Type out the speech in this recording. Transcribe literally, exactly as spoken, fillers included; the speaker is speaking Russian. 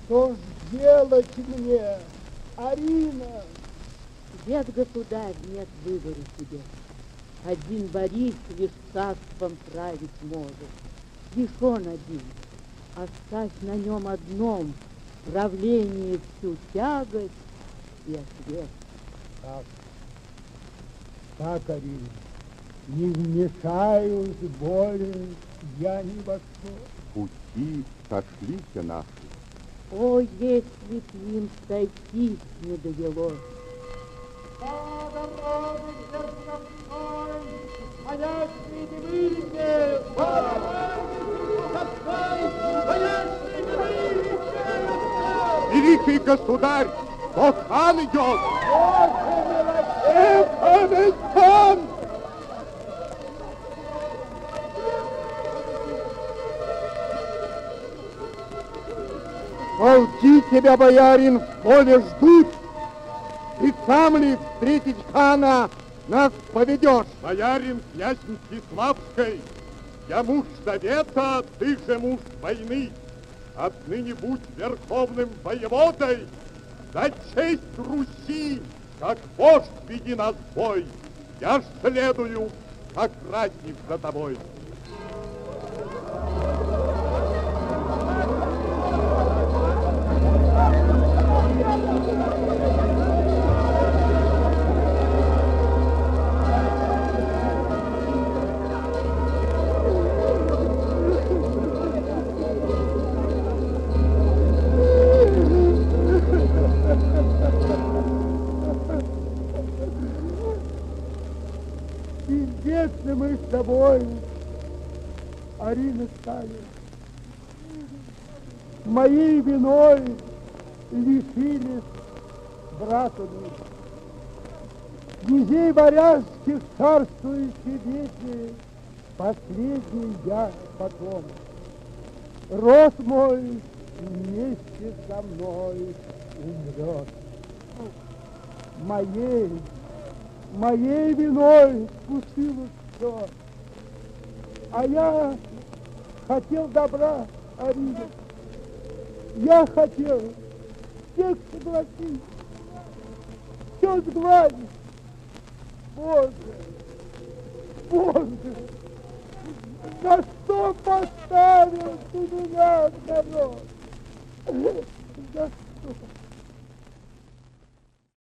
Что ж делать мне, Арина? Дед государь, нет выбора тебе. Один Борис лишь царством править может. Лишь он один. Оставь на нем одном правление всю тягость и ответ. Так, так, Арина, не вмешаюсь более я ни во что. Пути сошлися наши. О, если б им сойтись не довелось! Великий государь, вот хан идет! Это хан! Полки тебя, боярин, в поле ждут. Ты сам ли встретить хана нас поведешь? Боярин князь Мстиславской, я муж завета, ты же муж войны. Отныне будь верховным воеводой, за честь Руси, как вождь веди нас в бой. Я ж следую, как ратник за тобой. Известны мы с тобой, Арина стали. Моей виной лишились брата мира. Князей варяжских царствующей ветви последний я потом. Род мой вместе со мной умрет. Моей, моей виной случилось все. А я хотел добра, Арина. Я хотел всех согласить, все сгладить. Боже, Боже, на что поставил ты меня, народ? За что?